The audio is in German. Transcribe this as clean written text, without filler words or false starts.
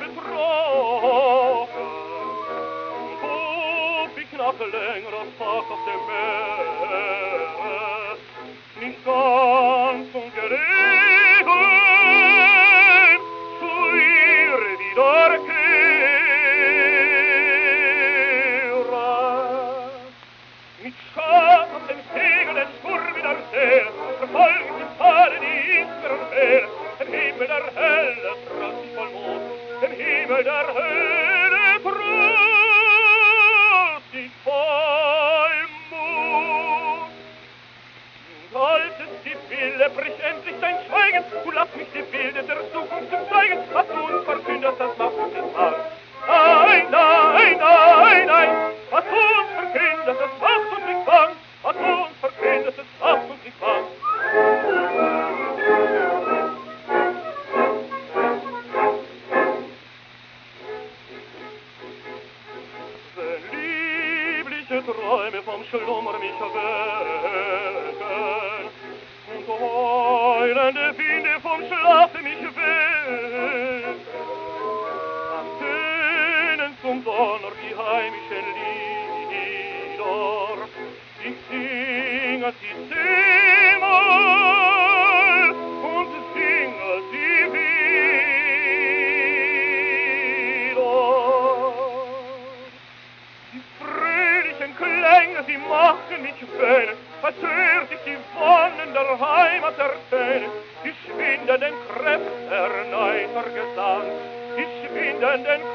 betrogen. Ob ich nach längerer Fahrt auf dem Meer nicht ganz ungelegen zu ihr wiederkehre. Mit Scham auf dem Segel den Sturm wieder sehe, verfolgt im Tale die Iskeren Heere, den Himmel der Hölle trotz ich voll Mut, den Himmel der Hölle trotz ich voll Mut. Als es die Bilder bricht endlich dein Schweigen, du lass mich die Bilder der Zukunft zeigen, was du uns verkündest, das macht uns nicht wahr. Nein, nein, nein, nein, was du uns verkündest, das macht uns nicht wahr. Was du uns verkündest, das macht uns nicht wahr. Wenn liebliche Träume vom Schlummer mich erwecken und heulende Winde vom Schlafe mich wecken, dann tönen zum Donner die heimischen Lieder. Ich singe sie zehnmal und singe sie wieder. Die fröhlichen Klänge, sie machen mich weinen, als hört ich die Wonnen der Heimat erzählen. Die schwindenden Kräfte erneuter Gesang, die schwindenden